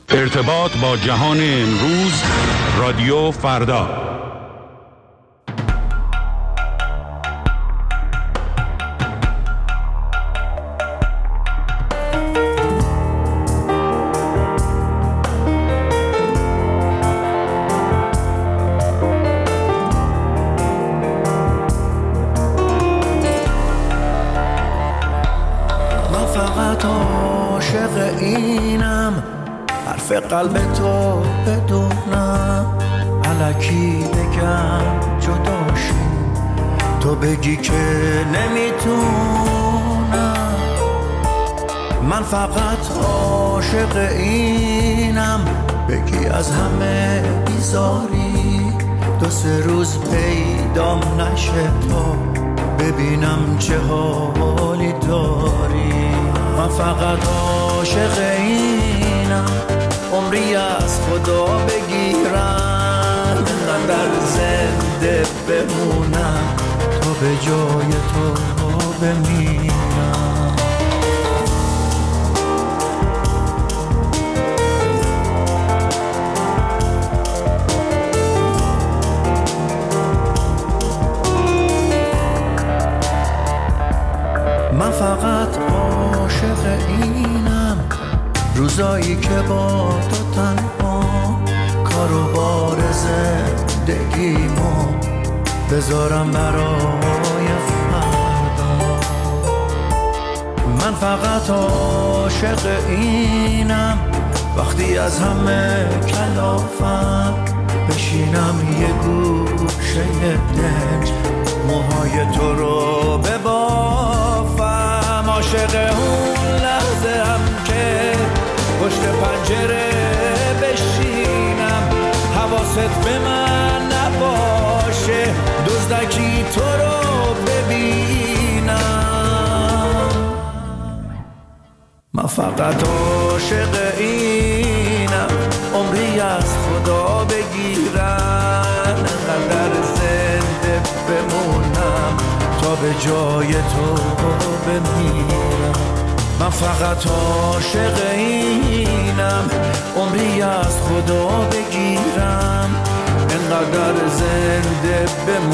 ارتباط با جهان امروز، رادیو فردا. من فقط عاشق اینم، حرف قلب تو بدونم، الکی بگم جداشی، تو بگی که نمیتونم. من فقط عاشق اینم، بگی از همه بیزاری، 2-3 روز پیدام نشه تا ببینم چه حالی داری. من فقط عاشق اینم، عمری از خدا بگیرم، اینقدر زنده بمونم تا به جای تو بمیرم. من فقط عاشق اینم، روزایی که با تو تنها، کار و بار زندگیمو بذارم برای فردا. من فقط عاشق اینم، وقتی از همه کلافم بشینم یه گوشه دنج، موهای تو رو ببافم. عاشق اون لحظه هم که پشت پنجره بشینم، حواست به من نباشه، دزدکی تو رو ببینم. من فقط عاشق اینم، عمری از خدا بگیرم، انقدر زنده بمونم تا به جای تو بمیرم. من فقط عاشق اینم، عمری از خدا بگیرم، انقدر زنده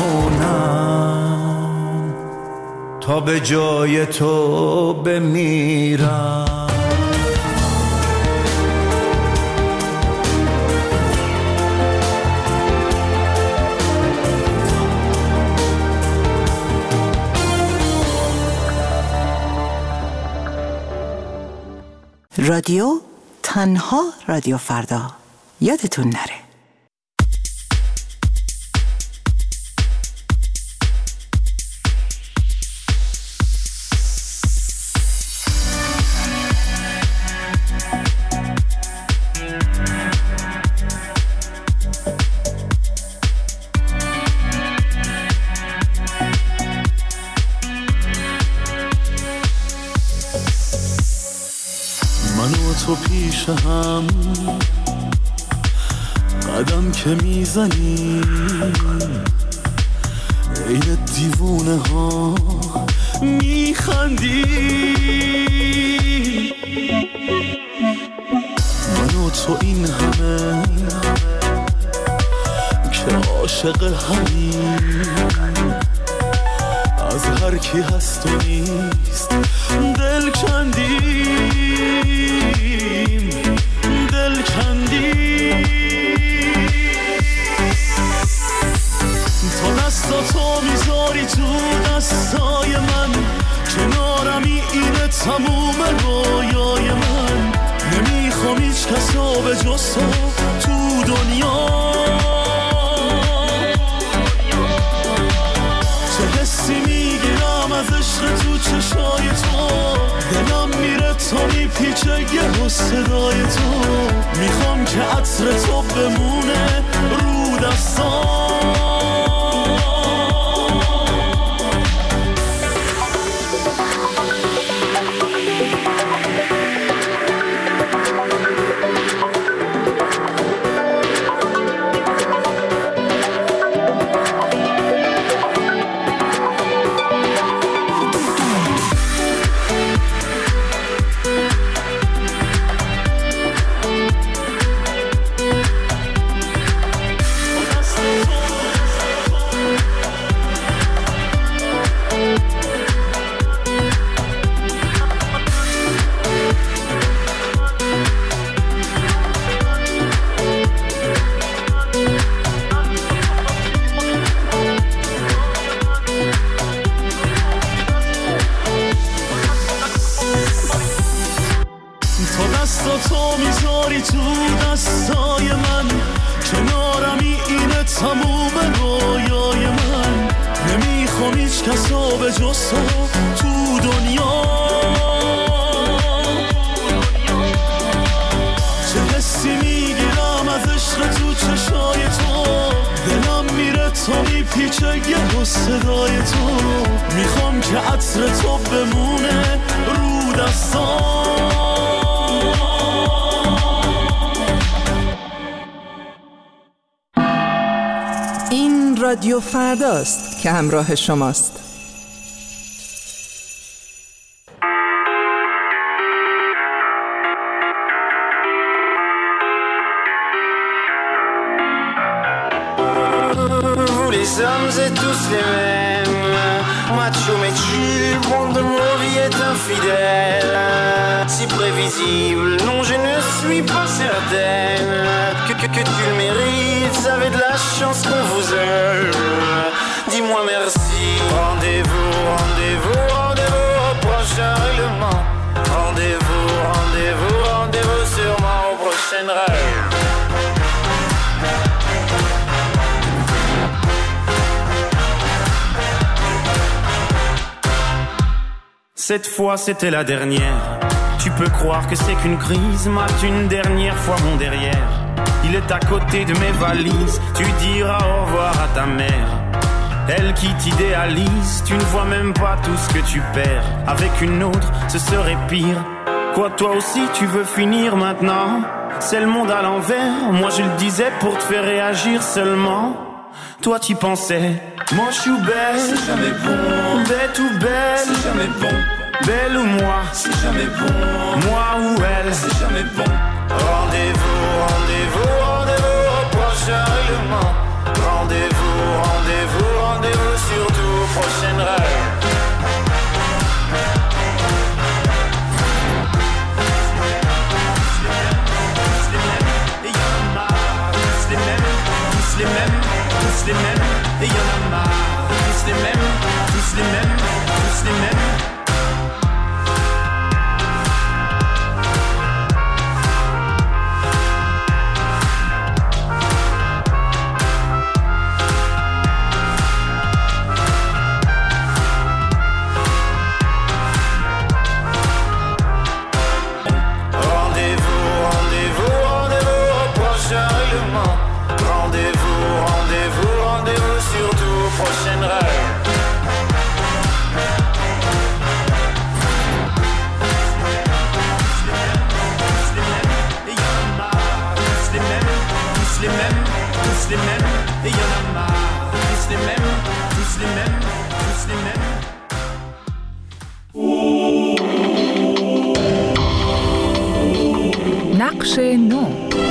بمونم تا به جای تو بمیرم. رادیو تنها رادیو فردا، یادتون نره. تو پیش هم قدم که میزنی، عین دیوونه ها میخندی. من و تو این همه که عاشق همین، از هر کی هست و نیست دل کندیم، دل کندیم. تا دستاتو میذاری تو دستای من، کنارمی اینه تموم رویای من. نمیخوام هیچ کسا به جز تو دنیا. چه حسی میگیرم از عشق تو چشای تو، دلم میره تا میپیچه یه صدای تو. میخوام که عطر تو بمونه رو دستام. دستاتو میذاری تو دستای من، کنارمی اینه تموم رویای من. نمیخوام هیچ کسا به جز تو دنیا. چه حسی میگیرم از عشق تو چشای تو، دلم میره تا میپیچه یه صدای تو. میخوام که عطر تو بمونه رو دستام. این رادیو فرداست که همراه شماست. Les hommes et tous les mêmes, macho mais tu, monde de ma vie est infidèle. Si prévisible, non je ne suis pas certaine que tu le mérites, vous avez de la chance qu'on vous aime. Dis-moi merci. Rendez-vous, rendez-vous, rendez-vous au prochain règlement. Rendez-vous, rendez-vous, rendez-vous sûrement au prochain rêve. Cette fois c'était la dernière. Tu peux croire que c'est qu'une crise, mate une dernière fois mon derrière. Il est à côté de mes valises, tu diras au revoir à ta mère. Elle qui t'idéalise, tu ne vois même pas tout ce que tu perds. Avec une autre, ce serait pire. Quoi, toi aussi tu veux finir maintenant? C'est le monde à l'envers, moi je le disais pour te faire réagir seulement. Toi t'y pensais, moi je suis belle, c'est jamais bon. Bête ou belle, c'est jamais bon. Belle ou moi, c'est jamais bon. Moi ou elle, c'est jamais bon. Rendez-vous, rendez-vous, rendez-vous au prochain règlement. Rendez-vous, rendez-vous, rendez-vous surtout au prochain rêve. Tous les mêmes, tous les mêmes, et y'en a marre. Tous les mêmes, tous les mêmes, tous les mêmes. نقش نو.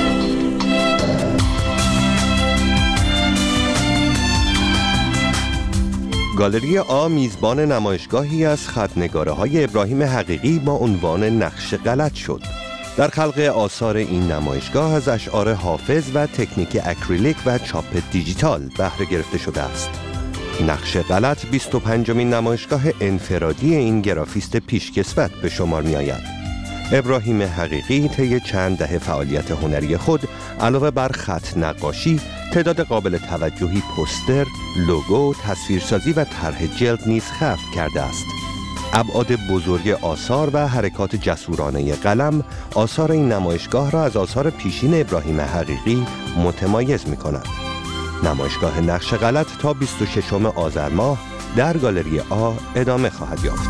گالری آ میزبان نمایشگاهی از خط‌نگاره‌های ابراهیم حقیقی با عنوان نقش غلط شد. در خلق آثار این نمایشگاه از اشعار حافظ و تکنیک اکریلیک و چاپ دیجیتال بهره گرفته شده است. نقش غلط 25مین نمایشگاه انفرادی این گرافیست پیشکسوت به شمار می آید. ابراهیم حقیقی طی چند دهه فعالیت هنری خود علاوه بر خط نقاشی، تعداد قابل توجهی پوستر، لوگو، تصویرسازی و طرح جلد نیز خلق کرده است. ابعاد بزرگ آثار و حرکات جسورانه قلم آثار این نمایشگاه را از آثار پیشین ابراهیم حقیقی متمایز می کند. نمایشگاه نقش غلط تا 26 آذر ماه در گالری آ ادامه خواهد یافت.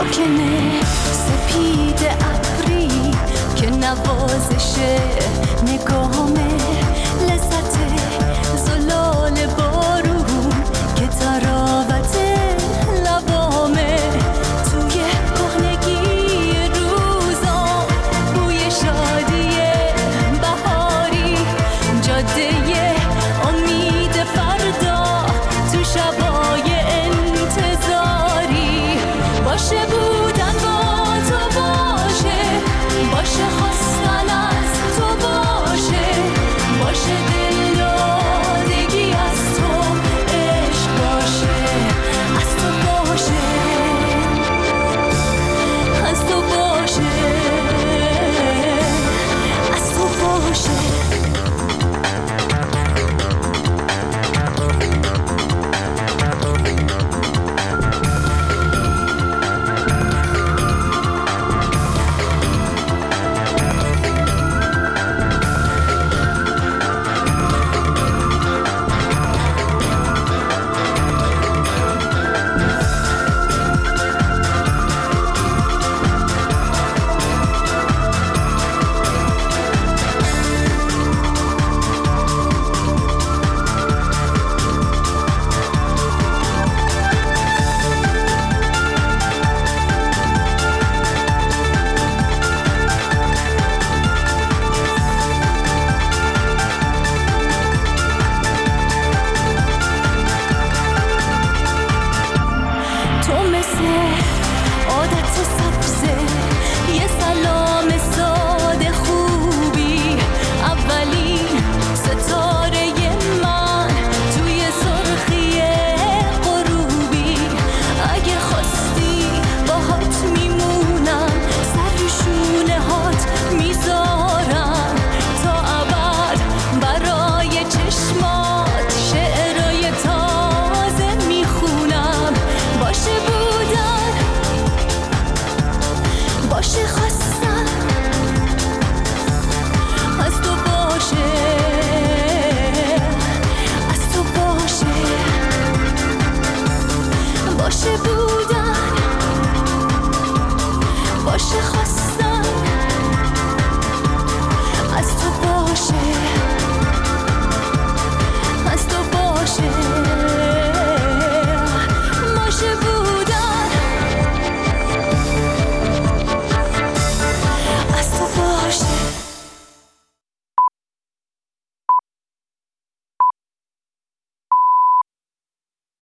ساکن سپید ابری که نوازش نگاهمه، لذت زلال بارون که تراوت لبامه، توی کهنگی روزا بوی شادی بهاری، جاده امید فردا تو شبای انتظاری. باشه بودن با تو باشه، باشه خواستن از تو باشه، باشه دل دادگی از تو، عشق باشه از تو باشه، از تو باشه، از تو باشه. باشه بود